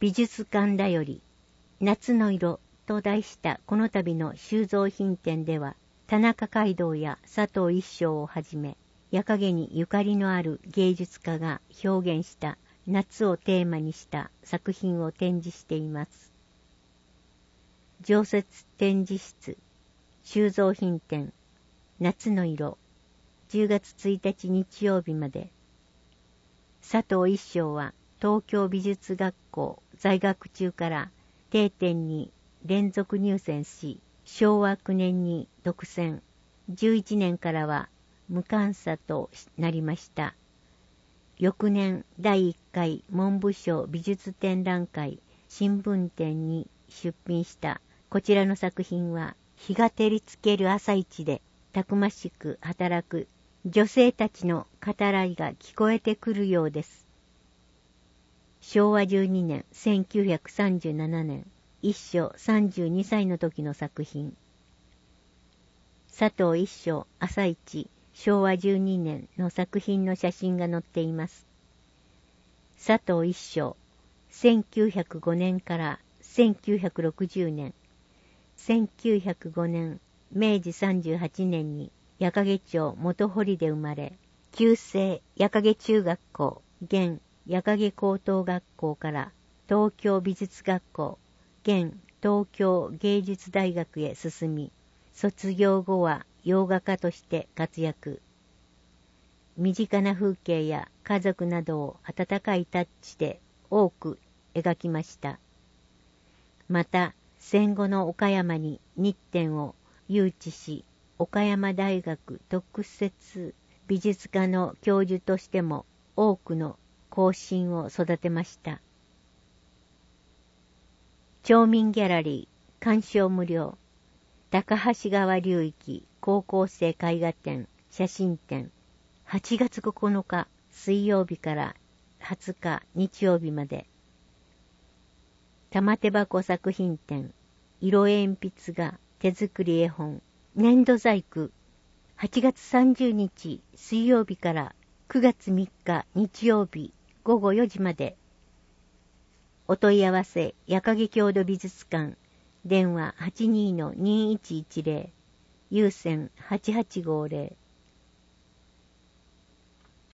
美術館だより夏の色と題したこの度の収蔵品展では、田中街道や佐藤一生をはじめ、夜影にゆかりのある芸術家が表現した夏をテーマにした作品を展示しています。常設展示室、収蔵品展、夏の色、10月1日日曜日まで。佐藤一生は東京美術学校在学中から定点に連続入選し、昭和9年に独占、11年からは無鑑査となりました。翌年第1回文部省美術展覧会新聞展に出品したこちらの作品は、日が照りつける朝市でたくましく働く女性たちの語らいが聞こえてくるようです。昭和12年1937年、一生32歳の時の作品。佐藤一生朝市昭和12年の作品の写真が載っています。佐藤一生、1905年から1960年、1905年、明治38年に矢掛町元堀で生まれ、旧制矢掛中学校、現矢掛高等学校から東京美術学校、現東京芸術大学へ進み、卒業後は洋画家として活躍。身近な風景や家族などを温かいタッチで多く描きました。また、戦後の岡山に日展を誘致し、岡山大学特設美術科の教授としても多くの後進を育てました。町民ギャラリー、鑑賞無料、高橋川流域高校生絵画展、写真展、8月9日水曜日から20日日曜日まで。玉手箱作品展、色鉛筆画、手作り絵本、粘土細工、8月30日水曜日から9月3日日曜日午後4時まで。お問い合わせ、矢掛郷土美術館、電話 82-2110、有線8850、